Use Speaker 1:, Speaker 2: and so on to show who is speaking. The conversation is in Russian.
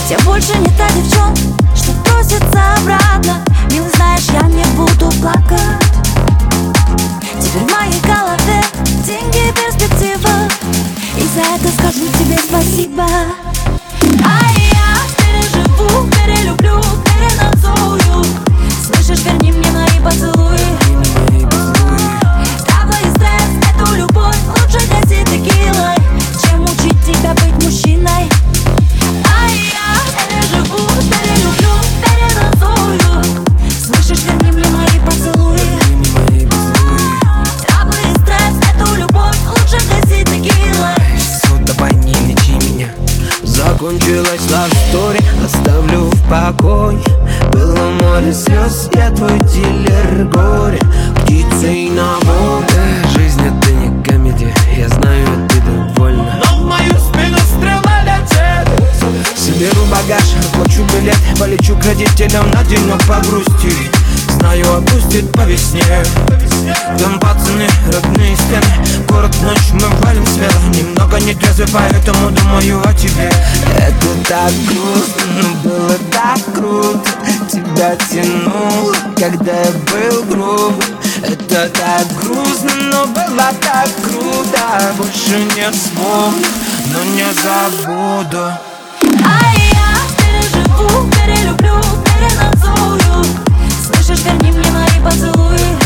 Speaker 1: Ведь я больше не та девчонка, что просится обратно. Милый, знаешь, я не буду плакать. Теперь в моей голове деньги, перспектива, и за это скажу тебе спасибо. А я переживу, перелюблю, переназую. Слышишь, верни мне мои поцелуи. Травма и стресс, эту любовь лучше гаси текилой, чем учить тебя быть мужчиной. А я переживу, перелюблю, переназую. Слышишь, верни мне мои поцелуи. Травма и стресс, эту любовь лучше гаси текилой.
Speaker 2: Давай не лечи меня. Закончилась love story, оставлю в покое. Было море слез, я твой дилер горя, птицей на воле. Жизнь это не комедия, я знаю, ты довольна, но в мою спину стрела летит. Соберу багаж, оплачу билет, полечу к родителям на денек погрустить. Знаю, отпустит по весне. Там пацаны, родные стены. Город ночь, мы валим смело. Немного не трезвый, поэтому думаю о тебе. Это так грустно, но было так круто. Тебя тянуло, когда я был груб. Это так грустно, но было так круто. Больше нет слов, но не забуду.
Speaker 1: А я переживу, перелюблю, переназую. Слышишь, верни мне мои поцелуи.